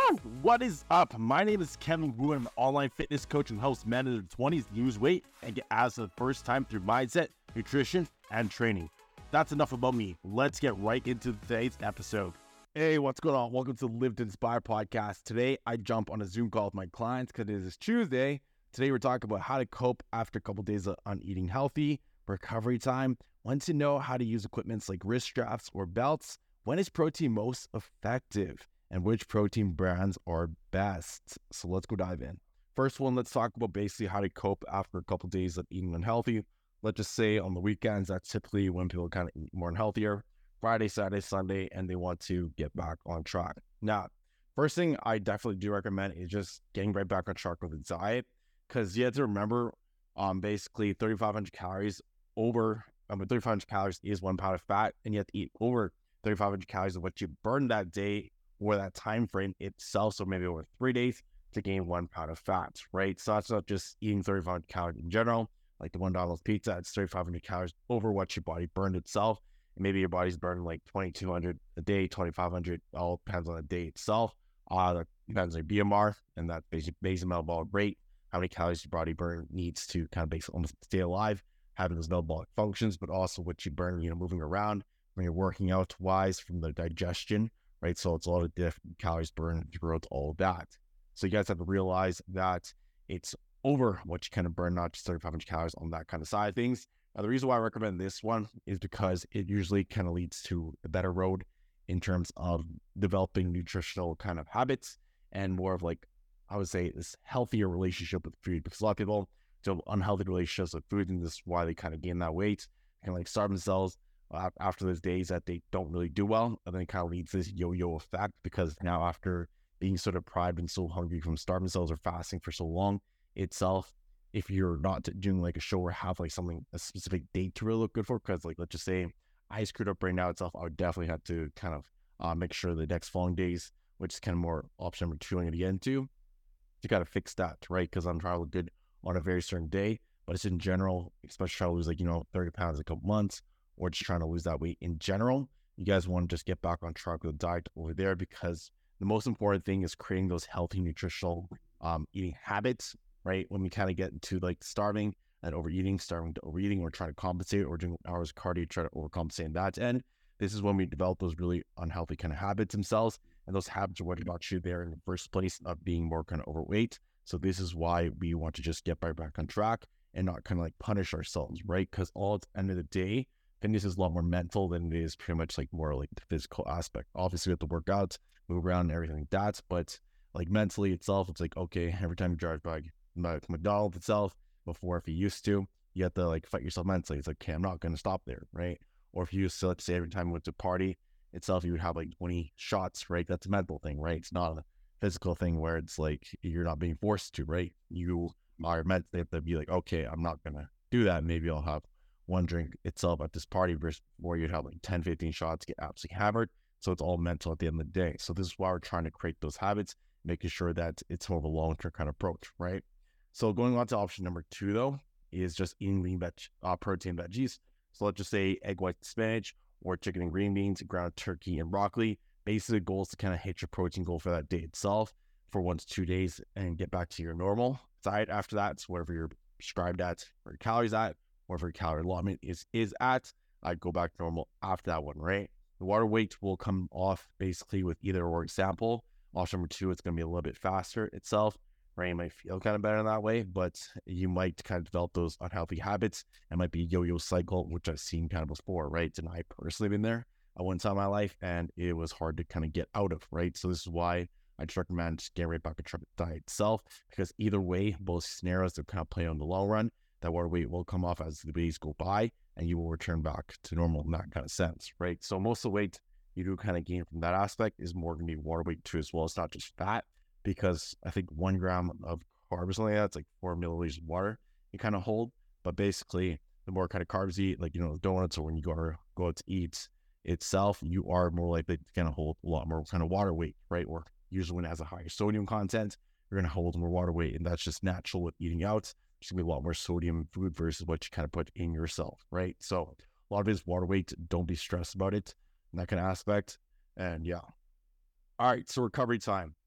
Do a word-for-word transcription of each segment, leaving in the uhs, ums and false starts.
Woo! What is up? My name is Kevin Wu. I'm an online fitness coach who helps men in their twenties lose weight and get abs for the first time through mindset, nutrition, and training. That's enough about me. Let's get right into today's episode. Hey, what's going on? Welcome to the Live to Inspire podcast. Today, I jump on a Zoom call with my clients because it is Tuesday. Today, we're talking about how to cope after a couple of days on eating healthy, recovery time, when to know how to use equipments like wrist straps or belts, when is protein most effective, and which protein brands are best. So let's go dive in. First one, let's talk about basically how to cope after a couple of days of eating unhealthy. Let's just say on the weekends, that's typically when people kind of eat more unhealthier. Friday, Saturday, Sunday, and they want to get back on track. Now, first thing I definitely do recommend is just getting right back on track with the diet, because you have to remember, um, basically thirty-five hundred calories over, um, thirty-five hundred calories is one pound of fat, and you have to eat over thirty-five hundred calories of what you burn that day or that time frame itself. So maybe over three days to gain one pound of fat, right? So that's not just eating thirty-five hundred calories in general, like the one dollar pizza. It's thirty-five hundred calories over what your body burned itself. And maybe your body's burning like twenty-two hundred a day, twenty-five hundred, all depends on the day itself. Uh, that depends on your B M R, and that basic basal metabolic rate, how many calories your body burn needs to kind of basically almost stay alive, having those metabolic functions, but also what you burn, you know, moving around when you're working out wise from the digestion, right? So it's a lot of different calories burned throughout all of that. So you guys have to realize that it's over what you kind of burn, not just thirty-five hundred calories on that kind of side of things. Now, the reason why I recommend this one is because it usually kind of leads to a better road in terms of developing nutritional kind of habits and more of like, I would say, this healthier relationship with food, because a lot of people have unhealthy relationships with food, and this is why they kind of gain that weight, kind of like starve themselves uh, after those days that they don't really do well. And then it kind of leads to this yo-yo effect, because now after being so deprived and so hungry from starving themselves or fasting for so long itself, if you're not doing like a show or have like something, a specific date to really look good for, because like, let's just say I screwed up right now itself, I would definitely have to kind of uh, make sure the next following days, which is kind of more option number two I'm going to get into, you got to fix that, right? Because I'm trying to look good on a very certain day, but it's in general, especially trying to lose like, you know, thirty pounds in a couple months, or just trying to lose that weight in general. You guys want to just get back on track with the diet over there, because the most important thing is creating those healthy nutritional um, eating habits, right? When we kind of get into like starving and overeating, starving to overeating, or trying to compensate, or doing hours of cardio, try to overcompensate in that end. This is when we develop those really unhealthy kind of habits themselves. And those habits are what got you there in the first place of being more kind of overweight. So this is why we want to just get right back on track and not kind of like punish ourselves, right? Because all at the end of the day, fitness is a lot more mental than it is pretty much like more like the physical aspect. Obviously, we have to work out, move around and everything like that. But like mentally itself, it's like, okay, every time you drive by McDonald's itself, before if you used to, you have to like fight yourself mentally. It's like, okay, I'm not going to stop there, right? Or if you used to, let's say every time you went to a party itself, you would have like twenty shots, right? That's a mental thing, right? It's not a physical thing where it's like you're not being forced to, right? You are meant to have to be like, okay, I'm not going to do that. Maybe I'll have one drink itself at this party versus where you'd have like ten, fifteen shots, get absolutely hammered. So it's all mental at the end of the day. So this is why we're trying to create those habits, making sure that it's more of a long-term kind of approach, right? So going on to option number two, though, is just eating lean veg, uh, protein veggies. So let's just say egg white spinach, or chicken and green beans, ground turkey and broccoli. Basically, the goal is to kind of hit your protein goal for that day itself for one to two days and get back to your normal diet after that. So whatever you're prescribed at, or your calories at, whatever your calorie allotment is, is at, I'd go back to normal after that one, right? The water weight will come off basically with either or example. Option number two, it's going to be a little bit faster itself, right? You might feel kind of better in that way, but you might kind of develop those unhealthy habits. It might be a yo-yo cycle, which I've seen kind of before, right? And I personally been there at one time in my life, and it was hard to kind of get out of, right? So this is why I just recommend just getting right back on the diet itself, because either way, both scenarios that kind of play on the long run, that water weight will come off as the days go by, and you will return back to normal in that kind of sense, right? So most of the weight you do kind of gain from that aspect is more going to be water weight too as well. It's not just fat, because I think one gram of carbs or something like that, it's like four milliliters of water you kind of hold. But basically, the more kind of carbs you eat, like, you know, donuts, or when you go, or go out to eat itself, you are more likely to kind of hold a lot more kind of water weight, right? Or usually when it has a higher sodium content, you're going to hold more water weight. And that's just natural with eating out. There's going to be a lot more sodium food versus what you kind of put in yourself, right? So a lot of it is water weight. Don't be stressed about it in that kind of aspect. And yeah. All right. So recovery time.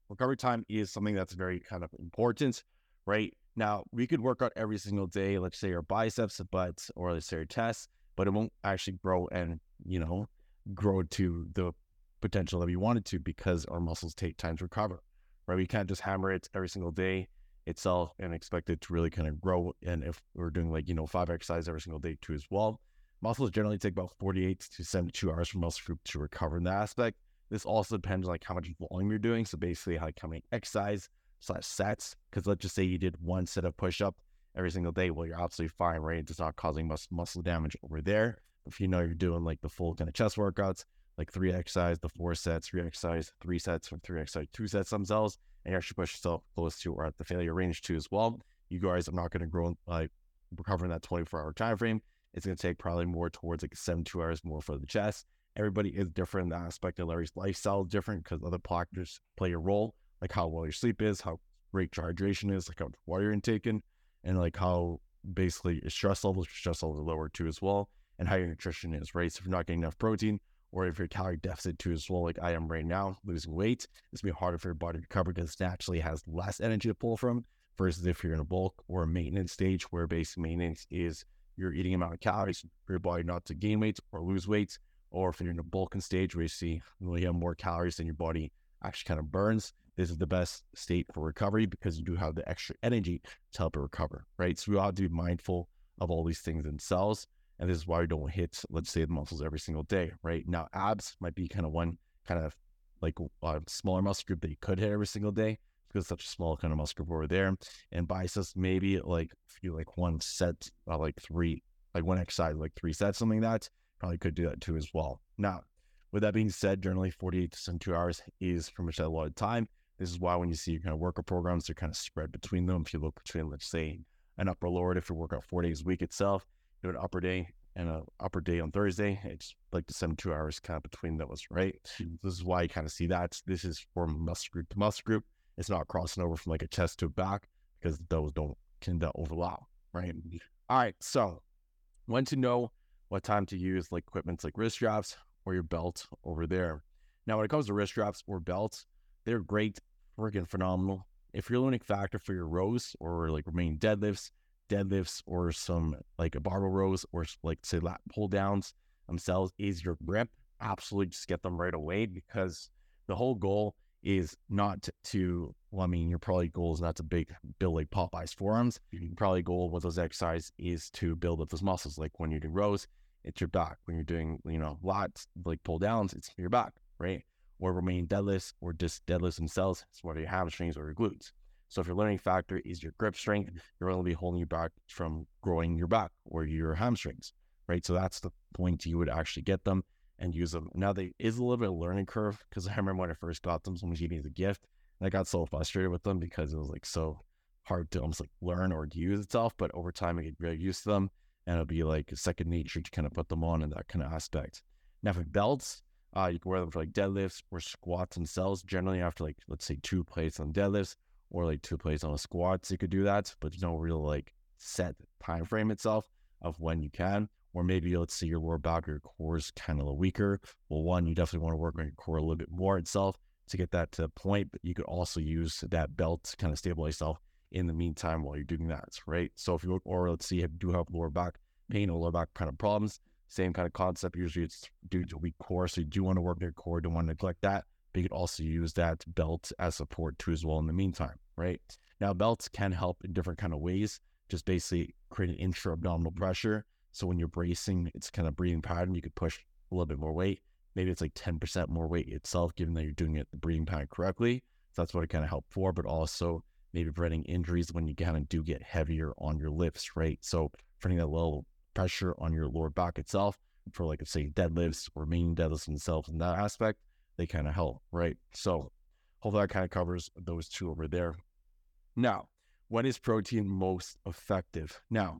recovery time is something that's very kind of important, right? Now, we could work out every single day, let's say our biceps, but, or let's say our chest, but it won't actually grow and, you know, grow to the potential that we want it to because our muscles take time to recover, right? We can't just hammer it every single day itself and expect it to really kind of grow. And if we're doing like, you know, five exercises every single day too as well, muscles generally take about forty-eight to seventy-two hours for muscle group to recover in that aspect. This also depends on like how much volume you're doing. So basically how, how many exercise slash sets, because let's just say you did one set of push-up every single day. Well, you're absolutely fine, right? It's not causing mus- muscle damage over there. If you know you're doing like the full kind of chest workouts, like three exercise, the four sets, three exercise, three sets, or three exercise, two sets themselves, and you actually push yourself close to or at the failure range too as well. You guys are not going to grow like recover in that twenty-four hour time frame. It's going to take probably more towards like seventy-two hours more for the chest. Everybody is different in the aspect of Larry's lifestyle is different because other factors play a role, like how well your sleep is, how great your hydration is, like how much water you're intaking, and like how basically your stress levels, your stress levels are lower too as well, and how your nutrition is, right? So if you're not getting enough protein, or if you're calorie deficit too as well, like I am right now, losing weight, it's going to be harder for your body to recover because it naturally has less energy to pull from versus if you're in a bulk or a maintenance stage where basic maintenance is you're eating amount of calories for your body not to gain weight or lose weight, or if you're in a bulking stage where you see you have more calories than your body actually kind of burns, this is the best state for recovery because you do have the extra energy to help it recover, right? So we all have to be mindful of all these things themselves. And this is why we don't hit, let's say, the muscles every single day, right? Now, abs might be kind of one kind of like a smaller muscle group that you could hit every single day because it's such a small kind of muscle group over there. And biceps, maybe like if you like one set, uh, like three, like one exercise, like three sets, something like that, probably could do that too as well. Now, with that being said, generally forty-eight to seventy-two hours is pretty much a lot of time. This is why when you see your kind of workout programs, they're kind of spread between them. If you look between, let's say, an upper lower, if you work out four days a week itself, do an upper day and an upper day on Thursday, it's like the seventy-two hours kind of between those, right? This is why you kind of see that. This is from muscle group to muscle group. It's not crossing over from like a chest to a back because those don't tend to overlap, right? All right, so when to know what time to use like equipment like wrist straps or your belt over there. Now, when it comes to wrist straps or belts, they're great, freaking phenomenal. If your limiting factor for your rows or like remaining deadlifts, deadlifts or some like a barbell rows or like say lat pull downs themselves is your grip, absolutely just get them right away because the whole goal is not to, well, I mean, your probably goal is not to big build like Popeye's forearms. Your probably goal with those exercises is to build up those muscles. Like when you're doing rows, it's your back. When you're doing, you know, lats, like pull downs, it's your back, right? Or remaining deadlifts or just deadlifts themselves, it's whether your hamstrings or your glutes. So if your limiting factor is your grip strength, you're only be holding you back from growing your back or your hamstrings, right? So that's the point you would actually get them and use them. Now, there is a little bit of a learning curve because I remember when I first got them, someone was giving me as a gift, and I got so frustrated with them because it was like so hard to almost like learn or use itself. But over time, I get really used to them, and it'll be like a second nature to kind of put them on in that kind of aspect. Now, for belts, uh, you can wear them for like deadlifts or squats themselves. Generally, after like let's say two plates on deadlifts or like two plates on a squats, you could do that. But there's no real like set time frame itself of when you can. Or maybe let's say your lower back or your core is kind of a little weaker. Well, one, you definitely want to work on your core a little bit more itself to get that to the point, but you could also use that belt to kind of stabilize yourself in the meantime while you're doing that, right? So if you look, or let's say you do have lower back pain or lower back kind of problems, same kind of concept. Usually it's due to weak core, so you do want to work on your core, don't want to neglect that, but you could also use that belt as support too as well in the meantime, right? Now, belts can help in different kind of ways, just basically create an intra-abdominal pressure. So when you're bracing, it's kind of breathing pattern, you could push a little bit more weight. Maybe it's like ten percent more weight itself, given that you're doing it the breathing pattern correctly. So that's what it kind of helped for, but also maybe preventing injuries when you kind of do get heavier on your lifts, right? So putting that little pressure on your lower back itself for like, say, deadlifts or main deadlifts themselves in that aspect, they kind of help, right? So hopefully that kind of covers those two over there. Now, when is protein most effective? Now,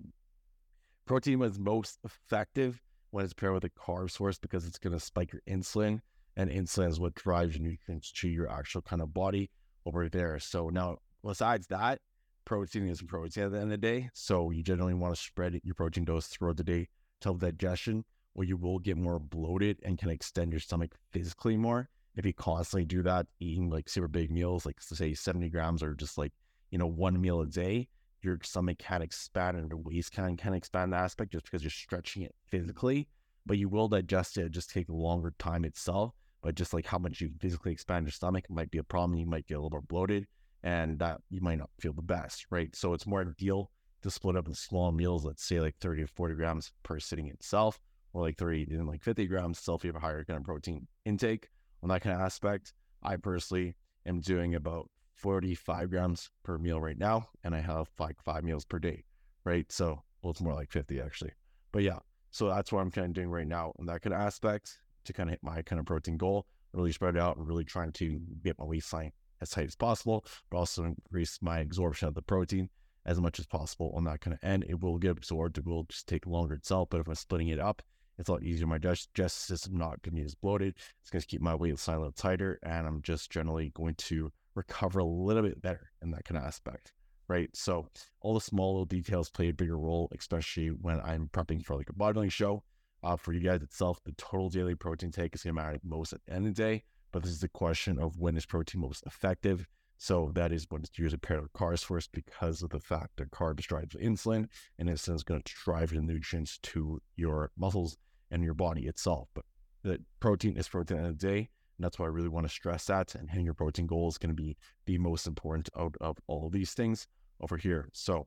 protein was most effective when it's paired with a carb source because it's going to spike your insulin, and insulin is what drives nutrients to your actual kind of body over there. So now, besides that, protein is protein at the end of the day. So you generally want to spread your protein dose throughout the day to help digestion, or you will get more bloated and can extend your stomach physically more if you constantly do that, eating like super big meals, like say seventy grams or just like, you know, one meal a day, your stomach can expand and the waist can, can expand the aspect just because you're stretching it physically, but you will digest it. It just take a longer time itself, but just like how much you physically expand your stomach might be a problem. You might get a little more bloated and that you might not feel the best, right? So it's more ideal to split up in small meals, let's say like thirty to forty grams per sitting itself, or like thirty and like fifty grams itself. You have a higher kind of protein intake on that kind of aspect. I personally am doing about forty-five grams per meal right now, and I have like five meals per day, right? So, well, it's more like fifty actually. But yeah, so that's what I'm kind of doing right now on that kind of aspect to kind of hit my kind of protein goal, really spread it out and really trying to get my waistline as tight as possible, but also increase my absorption of the protein as much as possible on that kind of end. It will get absorbed. It will just take longer itself, but if I'm splitting it up, it's a lot easier. My digestive system not going to be as bloated. It's going to keep my waistline a little tighter, and I'm just generally going to recover a little bit better in that kind of aspect, right? So all the small little details play a bigger role, especially when I'm prepping for like a bodybuilding show. Uh, for you guys itself, the total daily protein take is going to matter most at the end of the day, but this is the question of when is protein most effective. So that is when it's usually paired with carbs first, because of the fact that carbs drive insulin, and insulin is going to drive the nutrients to your muscles and your body itself. But the protein is protein at the end of the day, and that's why I really want to stress that. And hitting your protein goal is going to be the most important out of all of these things over here. So,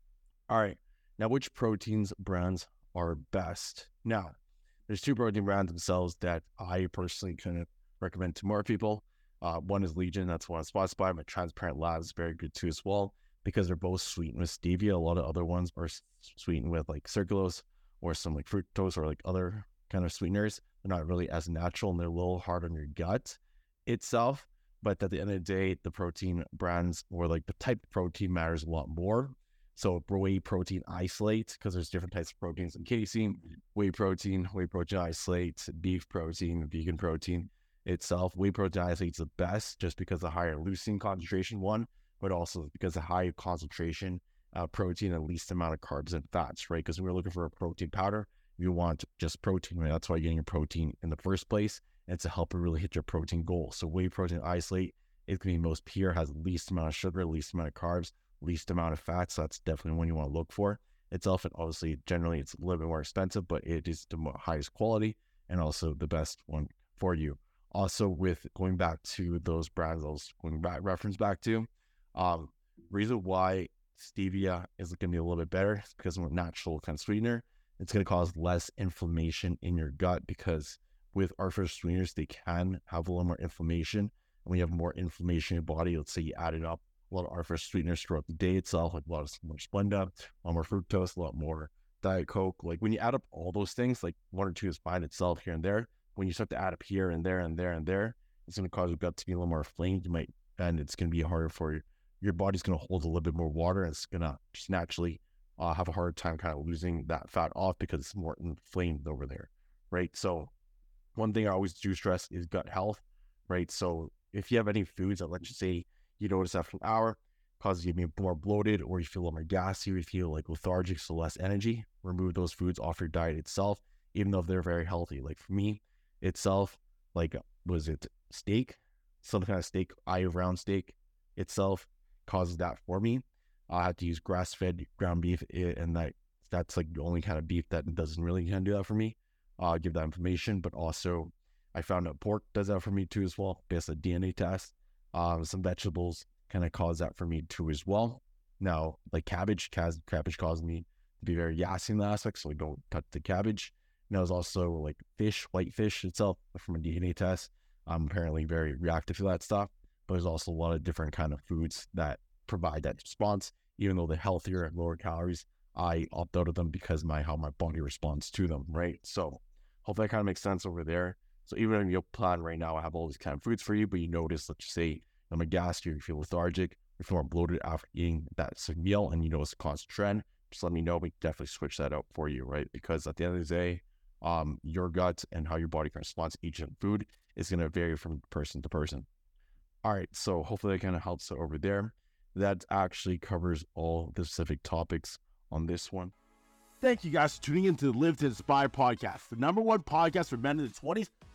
all right, now which proteins brands are best? Now, there's two protein brands themselves that I personally kind of recommend to more people. Uh, one is Legion, that's one sponsored by my Transparent Labs, is very good too as well, because they're both sweetened with stevia. A lot of other ones are sweetened with like sucralose or some like fructose or like other kind of sweeteners. They're not really as natural, and they're a little hard on your gut itself. But at the end of the day, the protein brands or like the type of protein matters a lot more. So whey protein isolate, because there's different types of proteins in casein, whey protein, whey protein isolate, beef protein, vegan protein itself. Whey protein isolate is the best just because of higher leucine concentration, one, but also because of high concentration uh, protein and least amount of carbs and fats, right? Because when we're looking for a protein powder, you want just protein, right? That's why you're getting your protein in the first place, and it's to help you really hit your protein goal. So whey protein isolate is going to be most pure, has least amount of sugar, least amount of carbs, least amount of fat. So that's definitely one you want to look for itself. And obviously, generally, it's a little bit more expensive, but it is the highest quality and also the best one for you. Also, with going back to those brands, I was going back reference back to, um, reason why stevia is going to be a little bit better is because of a natural kind of sweetener. It's going to cause less inflammation in your gut, because with artificial sweeteners, they can have a little more inflammation. And when you have more inflammation in your body, let's say you added up a lot of artificial sweeteners throughout the day itself, like a lot of more Splenda, a lot more fructose, a lot more Diet Coke. Like when you add up all those things, like one or two is fine itself here and there. When you start to add up here and there and there and there, it's going to cause your gut to be a little more inflamed. You might, and it's going to be harder for you. Your body's going to hold a little bit more water, and it's going to just naturally uh, have a hard time kind of losing that fat off because it's more inflamed over there, right? So one thing I always do stress is gut health, right? So if you have any foods that, let's just say, you notice after an hour causes you to be more bloated, or you feel a little more gassy, or you feel like lethargic, so less energy, remove those foods off your diet itself, even though they're very healthy. Like for me itself, like, was it steak? Some kind of steak, eye of round steak itself causes that for me. I have to use grass-fed ground beef, and that that's like the only kind of beef that doesn't really kind of do that for me. I'll uh, give that information, but also I found out pork does that for me too as well, based on D N A test. Um, some vegetables kind of cause that for me too as well. Now, like cabbage, cabbage caused me to be very gassy in the aspect, so I don't touch the cabbage. And there's also like fish, white fish itself from a D N A test. I'm apparently very reactive to that stuff, but there's also a lot of different kind of foods that provide that response. Even though they're healthier and lower calories, I opt out of them because my how my body responds to them, right? So hopefully that kind of makes sense over there. So even in your plan right now, I have all these kind of foods for you, but you notice, let's just say, I'm a gas, you feel lethargic, you feel more bloated after eating that meal, and you notice a constant trend, just let me know. We can definitely switch that out for you, right? Because at the end of the day, um, your gut and how your body responds to each food is going to vary from person to person. All right, so hopefully that kind of helps over there. That actually covers all the specific topics on this one. Thank you guys for tuning in to the Live to Inspire podcast, the number one podcast for men in the twenties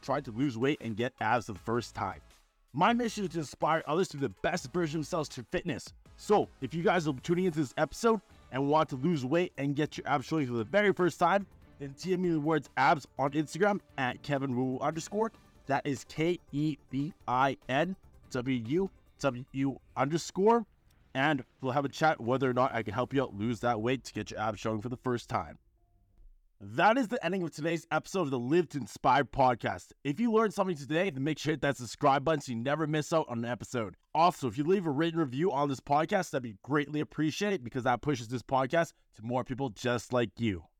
trying to lose weight and get abs for the first time. My mission is to inspire others to be the best version of themselves through fitness. So if you guys are tuning into this episode and want to lose weight and get your abs showing for the very first time, then D M me the words abs on Instagram at Kevin Wu underscore. That is K E V I N W U W U underscore. And we'll have a chat whether or not I can help you out lose that weight to get your abs showing for the first time. That is the ending of today's episode of the Live to Inspire podcast. If you learned something today, then make sure to hit that subscribe button so you never miss out on an episode. Also, if you leave a written review on this podcast, that'd be greatly appreciated because that pushes this podcast to more people just like you.